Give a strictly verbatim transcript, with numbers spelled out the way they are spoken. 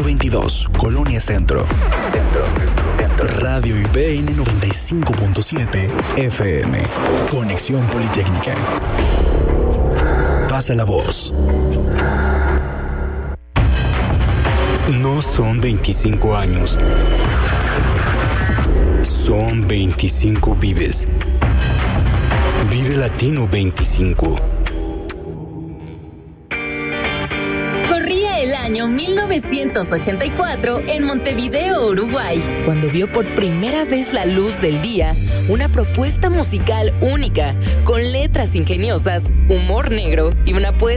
veintidós, Colonia Centro. Centro, Centro. Radio I P N noventa y cinco punto siete F M. Conexión Politécnica. Pasa la voz. No son veinticinco años. Son veinticinco vives. Vive Latino veinticinco. Corría el año mil novecientos ochenta y cuatro en Montevideo, Uruguay, cuando vio por primera vez la luz del día una propuesta musical única, con letras ingeniosas, humor negro y una puesta